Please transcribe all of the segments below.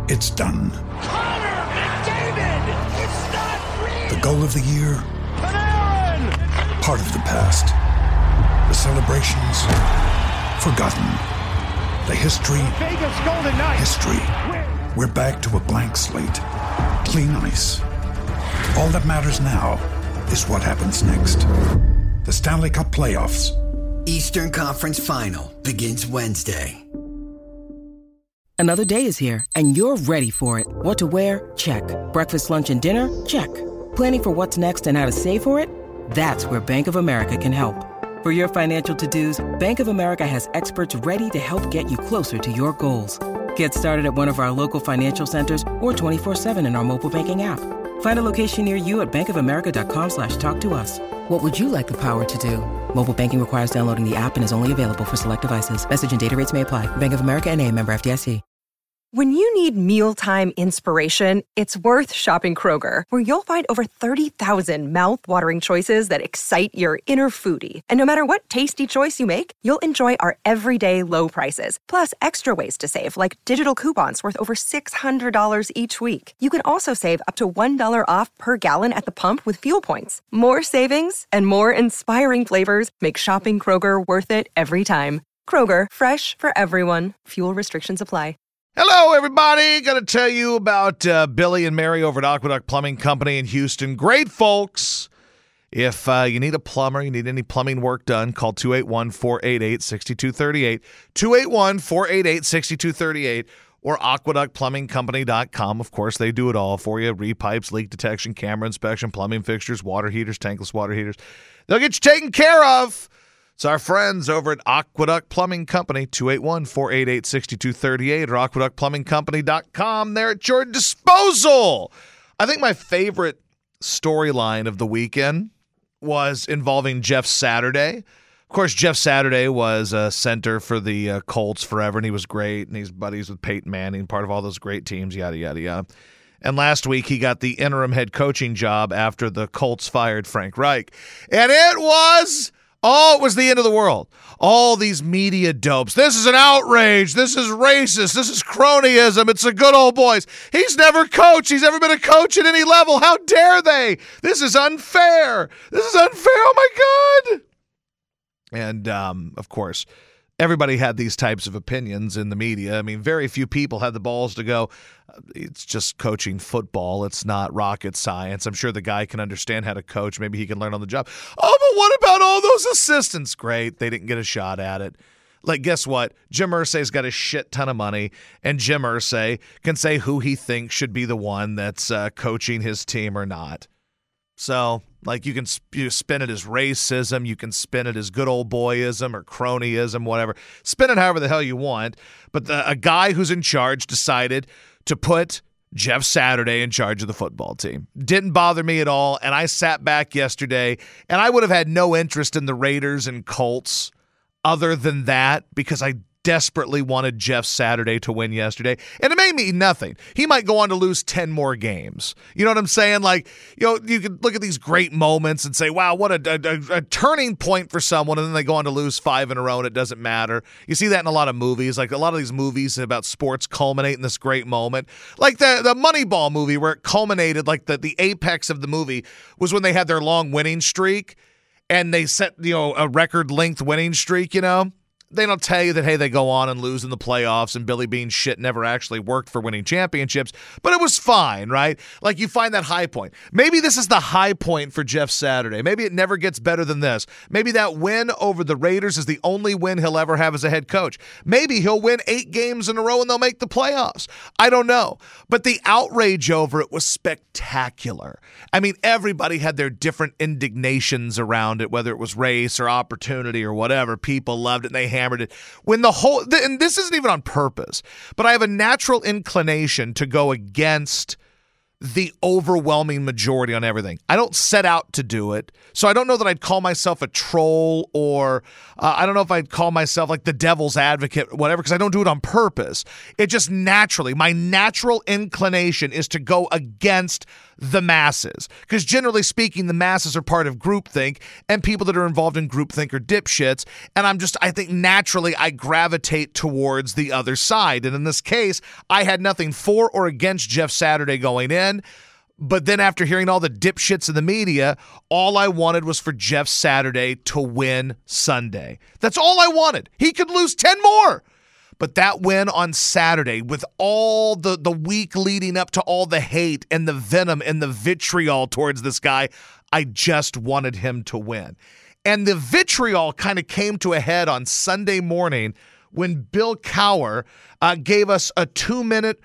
It's done. Connor McDavid! It's not real! The goal of the year? Panarin! Part of the past. The celebrations? Forgotten. The history? Vegas Golden Knights! History. We're back to a blank slate. Clean ice. All that matters now is what happens next. The Stanley Cup Playoffs. Eastern Conference Final begins Wednesday. Another day is here, and you're ready for it. What to wear? Check. Breakfast, lunch, and dinner? Check. Planning for what's next and how to save for it? That's where Bank of America can help. For your financial to-dos, Bank of America has experts ready to help get you closer to your goals. Get started at one of our local financial centers or 24/7 in our mobile banking app. Find a location near you at bankofamerica.com/talktous. What would you like the power to do? Mobile banking requires downloading the app and is only available for select devices. Message and data rates may apply. Bank of America N.A., member FDIC. When you need mealtime inspiration, it's worth shopping Kroger, where you'll find over 30,000 mouth-watering choices that excite your inner foodie. And no matter what tasty choice you make, you'll enjoy our everyday low prices, plus extra ways to save, like digital coupons worth over $600 each week. You can also save up to $1 off per gallon at the pump with fuel points. More savings and more inspiring flavors make shopping Kroger worth it every time. Kroger, fresh for everyone. Fuel restrictions apply. Hello, everybody. Got to tell you about Billy and Mary over at Aqueduct Plumbing Company in Houston. Great folks. If you need a plumber, you need any plumbing work done, call 281-488-6238, 281-488-6238, or aqueductplumbingcompany.com. Of course, they do it all for you. Repipes, leak detection, camera inspection, plumbing fixtures, water heaters, tankless water heaters. They'll get you taken care of. It's our friends over at Aqueduct Plumbing Company, 281-488-6238 or aqueductplumbingcompany.com. They're at your disposal. I think my favorite storyline of the weekend was involving Jeff Saturday. Of course, Jeff Saturday was a center for the Colts forever, and he was great, and he's buddies with Peyton Manning, part of all those great teams, yada, yada, yada. And last week, he got the interim head coaching job after the Colts fired Frank Reich. And it was the end of the world. All these media dopes. This is an outrage. This is racist. This is cronyism. It's the good old boys. He's never coached. He's never been a coach at any level. How dare they? This is unfair. This is unfair. Oh, my God. And, of course, everybody had these types of opinions in the media. I mean, very few people had the balls to go, it's just coaching football. It's not rocket science. I'm sure the guy can understand how to coach. Maybe he can learn on the job. Oh, but what about all those assistants? Great. They didn't get a shot at it. Like, guess what? Jim Irsay's got a shit ton of money, and Jim Irsay can say who he thinks should be the one that's coaching his team or not. So, like, you can spin it as racism, you can spin it as good old boyism or cronyism, whatever. Spin it however the hell you want. But a guy who's in charge decided to put Jeff Saturday in charge of the football team. Didn't bother me at all, and I sat back yesterday, and I would have had no interest in the Raiders and Colts other than that because I desperately wanted Jeff Saturday to win yesterday, and it made me nothing. He might go on to lose 10 more games. You know what I'm saying? Like, you know, you could look at these great moments and say, wow, what a turning point for someone, and then they go on to lose 5 in a row, and it doesn't matter. You see that in a lot of movies. Like, a lot of these movies about sports culminate in this great moment. Like the Moneyball movie, where it culminated, like the apex of the movie was when they had their long winning streak, and they set, you know, a record-length winning streak, you know? They don't tell you that, hey, they go on and lose in the playoffs and Billy Bean shit never actually worked for winning championships, but it was fine, right? Like, you find that high point. Maybe this is the high point for Jeff Saturday. Maybe it never gets better than this. Maybe that win over the Raiders is the only win he'll ever have as a head coach. Maybe he'll win 8 games in a row and they'll make the playoffs. I don't know. But the outrage over it was spectacular. I mean, everybody had their different indignations around it, whether it was race or opportunity or whatever. People loved it and they hammered it. When the whole, and this isn't even on purpose, but I have a natural inclination to go against the overwhelming majority on everything. I don't set out to do it. So I don't know that I'd call myself a troll or I don't know if I'd call myself like the devil's advocate, whatever, because I don't do it on purpose. It just naturally, my natural inclination is to go against the masses. Because generally speaking, the masses are part of groupthink, and people that are involved in groupthink are dipshits. And I think naturally I gravitate towards the other side. And in this case, I had nothing for or against Jeff Saturday going in. But then after hearing all the dipshits in the media, all I wanted was for Jeff Saturday to win Sunday. That's all I wanted. He could lose 10 more. But that win on Saturday, with all the week leading up to all the hate and the venom and the vitriol towards this guy, I just wanted him to win. And the vitriol kind of came to a head on Sunday morning when Bill Cowher gave us a 2-minute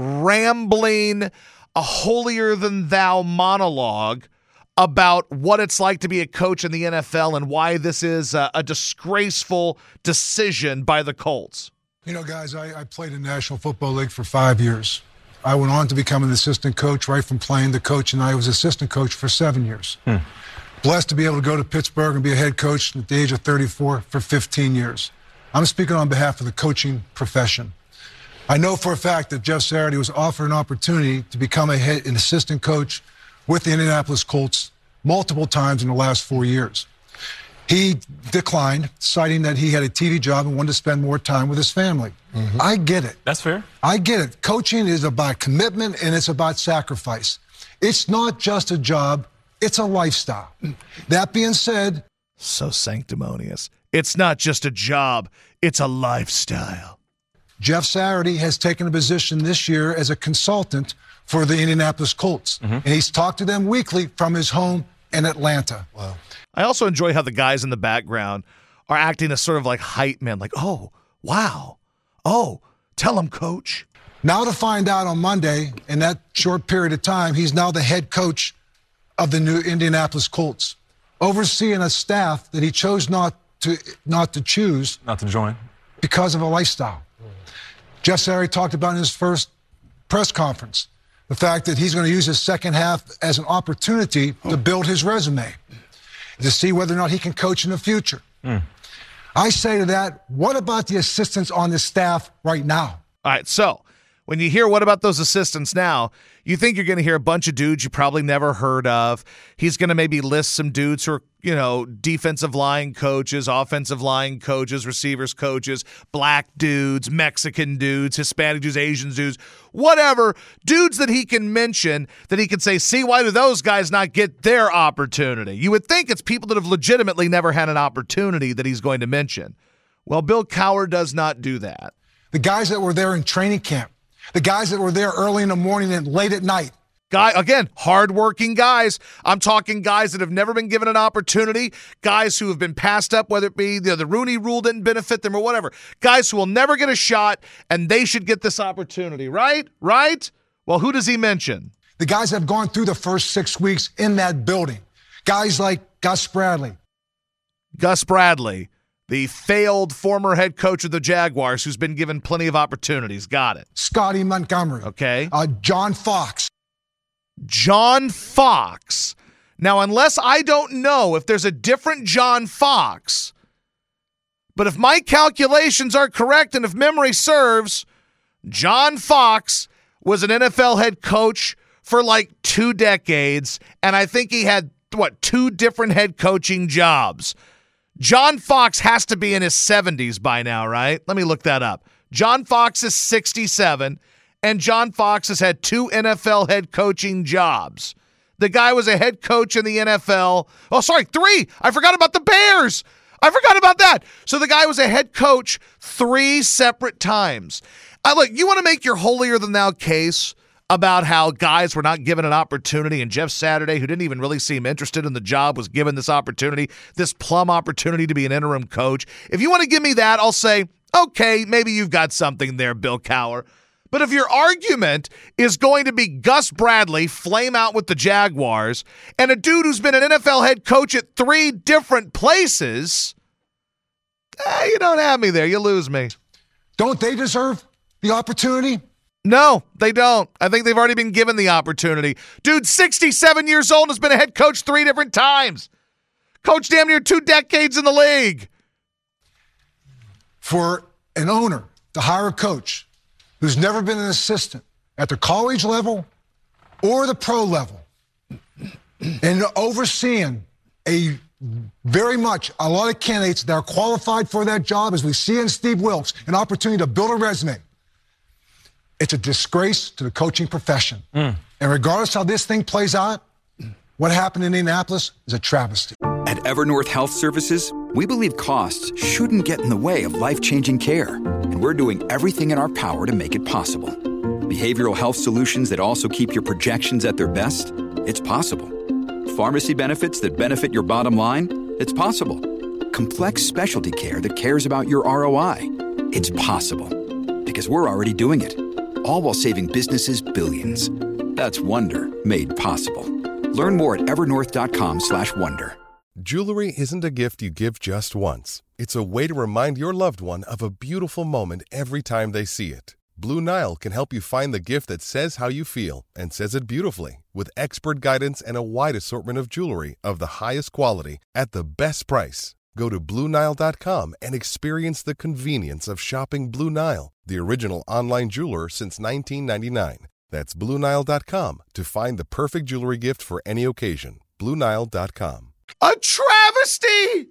rambling, a holier-than-thou monologue about what it's like to be a coach in the NFL and why this is a disgraceful decision by the Colts. You know, guys, I played in the National Football League for 5 years. I went on to become an assistant coach right from playing the coach, and I was assistant coach for 7 years. Blessed to be able to go to Pittsburgh and be a head coach at the age of 34 for 15 years. I'm speaking on behalf of the coaching profession. I know for a fact that Jeff Saturday was offered an opportunity to become an assistant coach with the Indianapolis Colts multiple times in the last 4 years. He declined, citing that he had a TV job and wanted to spend more time with his family. I get it. That's fair. I get it. Coaching is about commitment and it's about sacrifice. It's not just a job, it's a lifestyle. That being said, so sanctimonious. It's not just a job, it's a lifestyle. Jeff Saturday has taken a position this year as a consultant for the Indianapolis Colts. And he's talked to them weekly from his home in Atlanta. Wow. I also enjoy how the guys in the background are acting as sort of like hype men, like, oh, wow. Oh, tell him, coach. Now to find out on Monday, in that short period of time, he's now the head coach of the new Indianapolis Colts, overseeing a staff that he chose not to join because of a lifestyle. Jeff Saturday talked about in his first press conference the fact that he's going to use his second half as an opportunity to build his resume, to see whether or not he can coach in the future. I say to that, what about the assistants on the staff right now? All right, so when you hear what about those assistants now, you think you're going to hear a bunch of dudes you probably never heard of. He's going to maybe list some dudes who are, defensive line coaches, offensive line coaches, receivers coaches, black dudes, Mexican dudes, Hispanic dudes, Asian dudes, whatever. Dudes that he can mention that he can say, see, why do those guys not get their opportunity? You would think it's people that have legitimately never had an opportunity that he's going to mention. Well, Bill Cowher does not do that. The guys that were there in training camp, the guys that were there early in the morning and late at night. Again, hardworking guys. I'm talking guys that have never been given an opportunity, guys who have been passed up, whether it be the Rooney Rule didn't benefit them or whatever. Guys who will never get a shot, and they should get this opportunity, right? Right? Well, who does he mention? The guys that have gone through the first 6 weeks in that building. Guys like Gus Bradley. Gus Bradley, the failed former head coach of the Jaguars who's been given plenty of opportunities. Got it. Scotty Montgomery. Okay. John Fox. John Fox. Now, unless I don't know if there's a different John Fox, but if my calculations are correct and if memory serves, John Fox was an NFL head coach for like 2 decades, and I think he had, 2 different head coaching jobs. John Fox has to be in his 70s by now, right? Let me look that up. John Fox is 67, and John Fox has had 2 NFL head coaching jobs. The guy was a head coach in the NFL. 3. I forgot about the Bears. I forgot about that. So the guy was a head coach 3 separate times. Look, you want to make your holier-than-thou case about how guys were not given an opportunity, and Jeff Saturday, who didn't even really seem interested in the job, was given this opportunity, this plum opportunity to be an interim coach. If you want to give me that, I'll say, okay, maybe you've got something there, Bill Cowher. But if your argument is going to be Gus Bradley flame out with the Jaguars and a dude who's been an NFL head coach at 3 different places, you don't have me there. You lose me. Don't they deserve the opportunity? No, they don't. I think they've already been given the opportunity. Dude, 67 years old, has been a head coach 3 different times. Coached damn near 2 decades in the league. For an owner to hire a coach who's never been an assistant at the college level or the pro level and overseeing a lot of candidates that are qualified for that job, as we see in Steve Wilks, an opportunity to build a resume. It's a disgrace to the coaching profession. And regardless how this thing plays out, what happened in Indianapolis is a travesty. At Evernorth Health Services, we believe costs shouldn't get in the way of life-changing care. And we're doing everything in our power to make it possible. Behavioral health solutions that also keep your projections at their best? It's possible. Pharmacy benefits that benefit your bottom line? It's possible. Complex specialty care that cares about your ROI? It's possible. Because we're already doing it. All while saving businesses billions. That's Wonder made possible. Learn more at evernorth.com/wonder. Jewelry isn't a gift you give just once. It's a way to remind your loved one of a beautiful moment every time they see it. Blue Nile can help you find the gift that says how you feel and says it beautifully, with expert guidance and a wide assortment of jewelry of the highest quality at the best price. Go to BlueNile.com and experience the convenience of shopping Blue Nile, the original online jeweler since 1999. That's BlueNile.com to find the perfect jewelry gift for any occasion. BlueNile.com. A travesty!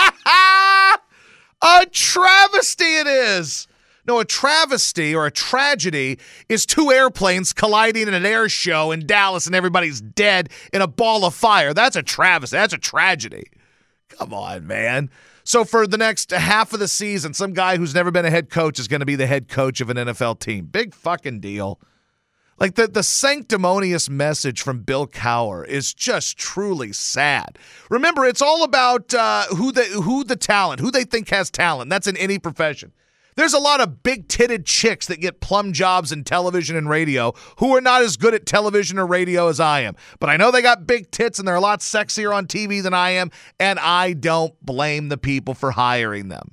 A travesty it is! No, a travesty or a tragedy is 2 airplanes colliding in an air show in Dallas and everybody's dead in a ball of fire. That's a travesty. That's a tragedy. Come on, man. So for the next half of the season, some guy who's never been a head coach is going to be the head coach of an NFL team. Big fucking deal. Like the sanctimonious message from Bill Cowher is just truly sad. Remember, it's all about who the talent, who they think has talent. That's in any profession. There's a lot of big-titted chicks that get plum jobs in television and radio who are not as good at television or radio as I am. But I know they got big tits and they're a lot sexier on TV than I am, and I don't blame the people for hiring them.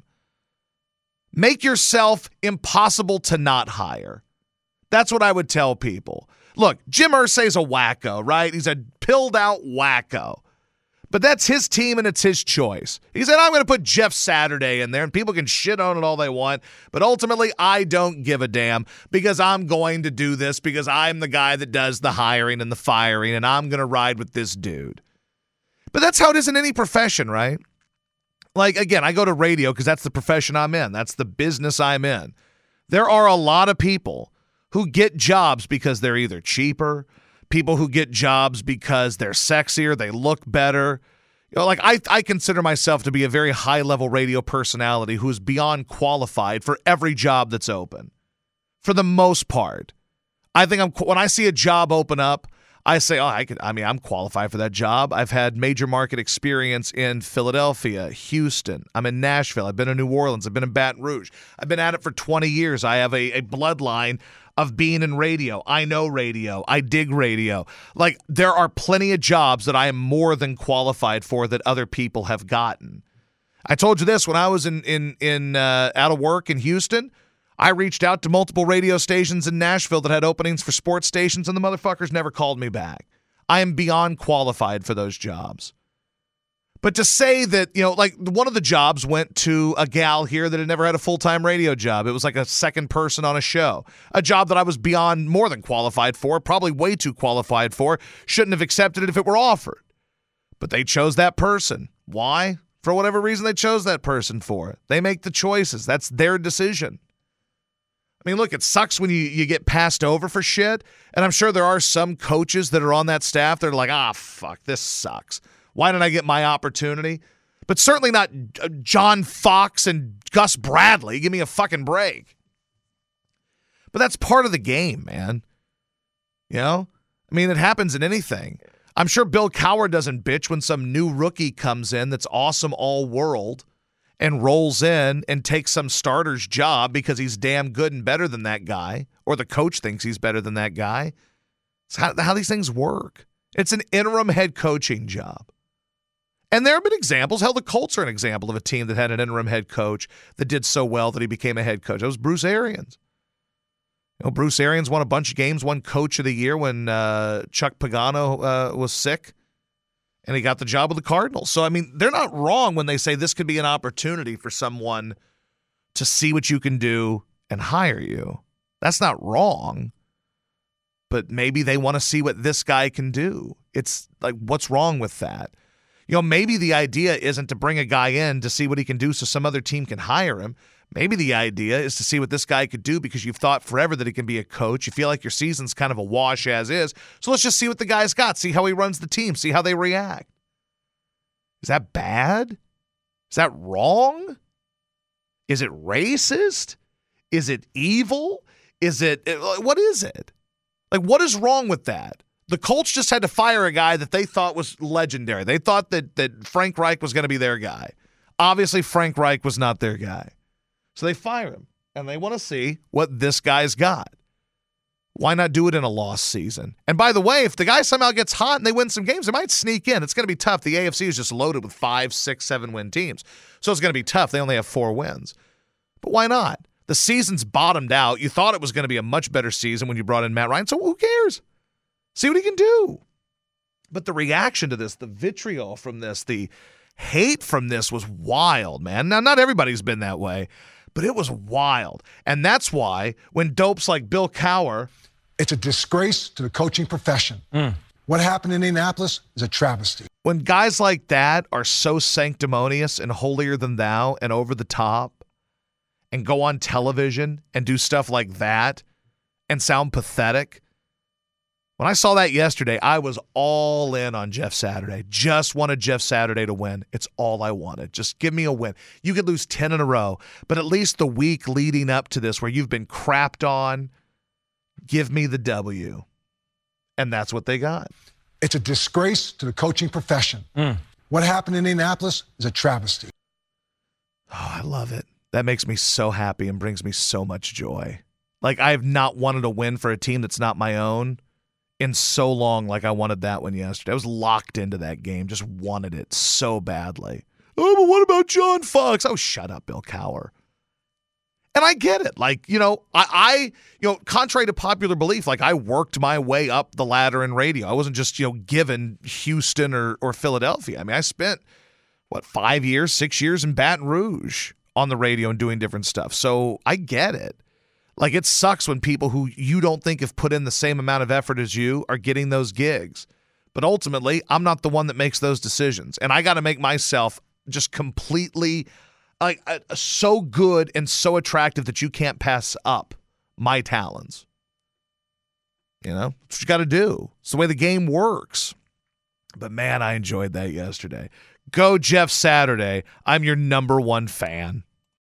Make yourself impossible to not hire. That's what I would tell people. Look, Jim Irsay's a wacko, right? He's a pilled-out wacko. But that's his team, and it's his choice. He said, I'm going to put Jeff Saturday in there, and people can shit on it all they want. But ultimately, I don't give a damn because I'm going to do this because I'm the guy that does the hiring and the firing, and I'm going to ride with this dude. But that's how it is in any profession, right? Like, again, I go to radio because that's the profession I'm in. That's the business I'm in. There are a lot of people who get jobs because they're either cheaper, people who get jobs because they're sexier, they look better. You know, like I consider myself to be a very high-level radio personality who is beyond qualified for every job that's open. For the most part. I think when I see a job open up, I say, I'm qualified for that job. I've had major market experience in Philadelphia, Houston. I'm in Nashville. I've been in New Orleans. I've been in Baton Rouge. I've been at it for 20 years. I have a bloodline of being in radio. I know radio. I dig radio. Like, there are plenty of jobs that I am more than qualified for that other people have gotten. I told you this when I was out of work in Houston. I reached out to multiple radio stations in Nashville that had openings for sports stations, and the motherfuckers never called me back. I am beyond qualified for those jobs. But to say that, like one of the jobs went to a gal here that had never had a full-time radio job. It was like a second person on a show. A job that I was beyond more than qualified for, probably way too qualified for. Shouldn't have accepted it if it were offered. But they chose that person. Why? For whatever reason they chose that person for. They make the choices. That's their decision. I mean, look, it sucks when you get passed over for shit. And I'm sure there are some coaches that are on that staff that are like, fuck, this sucks. Why didn't I get my opportunity? But certainly not John Fox and Gus Bradley. Give me a fucking break. But that's part of the game, man. I mean, it happens in anything. I'm sure Bill Cowher doesn't bitch when some new rookie comes in that's awesome all world and rolls in and takes some starter's job because he's damn good and better than that guy, or the coach thinks he's better than that guy. It's how these things work. It's an interim head coaching job. And there have been examples. Hell, the Colts are an example of a team that had an interim head coach that did so well that he became a head coach. That was Bruce Arians. Bruce Arians won a bunch of games, won Coach of the Year when Chuck Pagano was sick, and he got the job with the Cardinals. So, I mean, they're not wrong when they say this could be an opportunity for someone to see what you can do and hire you. That's not wrong. But maybe they want to see what this guy can do. It's like, what's wrong with that? Maybe the idea isn't to bring a guy in to see what he can do so some other team can hire him. Maybe the idea is to see what this guy could do because you've thought forever that he can be a coach. You feel like your season's kind of a wash as is. So let's just see what the guy's got, see how he runs the team, see how they react. Is that bad? Is that wrong? Is it racist? Is it evil? What is it? Like, what is wrong with that? The Colts just had to fire a guy that they thought was legendary. They thought that Frank Reich was going to be their guy. Obviously, Frank Reich was not their guy. So they fire him, and they want to see what this guy's got. Why not do it in a lost season? And by the way, if the guy somehow gets hot and they win some games, they might sneak in. It's going to be tough. The AFC is just loaded with 5, 6, 7-win teams. So it's going to be tough. They only have 4 wins. But why not? The season's bottomed out. You thought it was going to be a much better season when you brought in Matt Ryan, so who cares? See what he can do. But the reaction to this, the vitriol from this, the hate from this was wild, man. Now, not everybody's been that way, but it was wild. And that's why when dopes like Bill Cowher... It's a disgrace to the coaching profession. What happened in Indianapolis is a travesty. When guys like that are so sanctimonious and holier than thou and over the top, and go on television and do stuff like that and sound pathetic. When I saw that yesterday, I was all in on Jeff Saturday. Just wanted Jeff Saturday to win. It's all I wanted. Just give me a win. You could lose 10 in a row, but at least the week leading up to this where you've been crapped on, give me the W. And that's what they got. It's a disgrace to the coaching profession. What happened in Indianapolis is a travesty. Oh, I love it. That makes me so happy and brings me so much joy. Like, I have not wanted a win for a team that's not my own in so long like I wanted that one yesterday. I was locked into that game, just wanted it so badly. Oh, but what about John Fox? Oh, shut up, Bill Cowher. And I get it. Like, I contrary to popular belief, like I worked my way up the ladder in radio. I wasn't just, given Houston or Philadelphia. I mean, I spent, 5 years, 6 years in Baton Rouge on the radio and doing different stuff. So I get it. Like, it sucks when people who you don't think have put in the same amount of effort as you are getting those gigs. But ultimately, I'm not the one that makes those decisions. And I got to make myself just completely so good and so attractive that you can't pass up my talents. That's what you got to do. It's the way the game works. But man, I enjoyed that yesterday. Go Jeff Saturday. I'm your number one fan.